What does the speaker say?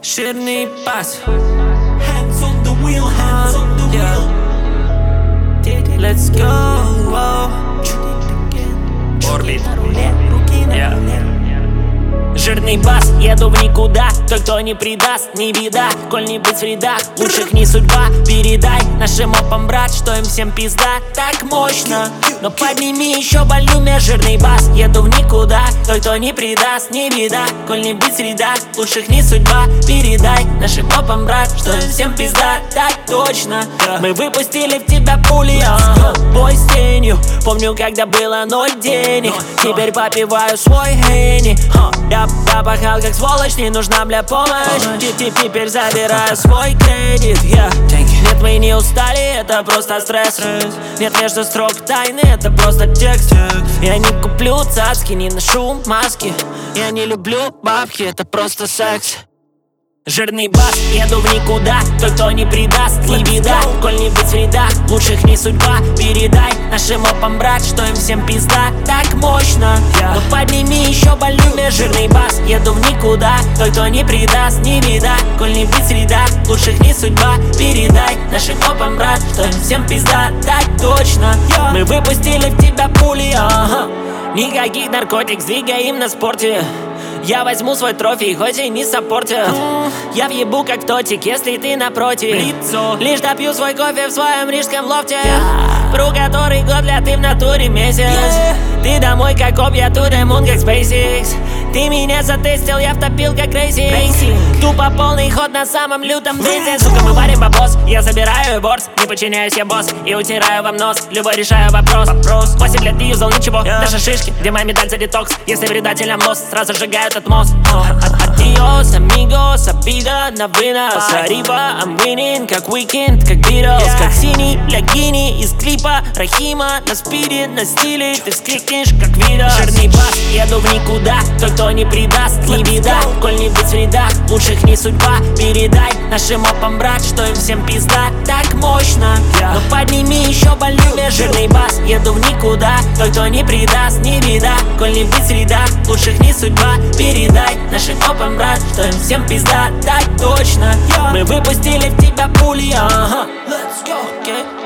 Жирный бас. Hands on the wheel, hands on the wheel. Let's go. Орбит. Жирный бас, еду в никуда. Той, кто не предаст, не беда. Коль не быть в рядах, лучших не судьба. Передай нашим опам, брат, что им всем пизда. Так мощно, но подними еще волюме. Жирный бас, еду в никуда. Той, кто не предаст, не беда. Коль не быть в рядах, лучших не судьба. Передай нашим опам, брат, что им всем пизда. Так точно, мы выпустили в тебя пули. Бой с тенью, помню, когда было 0 денег. Теперь попиваю свой Henny. Я пахал как сволочь, не нужна, бля, помощь. Теперь забираю свой кредит. Нет, мы не устали, это просто стресс. Нет между строк тайны, это просто текст. Я не куплю цацки, не ношу маски. Я не люблю бабки, это просто секс. Жирный бас, еду в никуда. Той, кто не предаст, не беда. Коль не быть в рядах, лучших не судьба. Передай нашим опам, брат, что им всем пизда. Так мощно, но подними еще волюме. Жирный бас, еду в никуда. Той, кто не предаст, не беда. Коль не быть в рядах, лучших не судьба. Передай нашим опам, брат, что им всем пизда. Так точно, мы выпустили в тебя пули. Никаких наркотик, двигаем на спорте. Я возьму свой трофей, хоть и не саппортят. Я въебу как тотик, если ты напротив. Лишь допью свой кофе в своем рижском лофте. Про который год, бля, ты в натуре месяц. Ты домой как Об, я to the moon как SpaceX. Ты меня затестил, я втопил как рейсинг. Тупо полный ход на самом лютом бейсе. Сука, мы варим бабос, я забираю борс. Не подчиняюсь, я босс, и утираю вам нос. Любой решаю вопрос. 8 лет не юзал ничего, даже шишки. Где моя медаль за детокс? Если предателям нос, сразу сжигают этот мост. Adios, amigos, обида на вынос. Arriba, I'm winning, как Weekend, как Beatles. Как синий для Гини из клипа Рахима. На спиде, на стиле, ты вскрикнешь, как видос. Жирный бас, еду в никуда. Той, кто не предаст, не беда. Коль не быть в рядах, лучших не судьба. Передай нашим опам, брат, что им всем пизда. Так мощно, но подними еще волюме. Жирный бас, еду в никуда. Той, кто не предаст, не беда. Коль не быть в рядах, лучших не судьба. Передай нашим опам, брат, что им всем пизда. Так точно, мы выпустили в тебя пули. Let's go.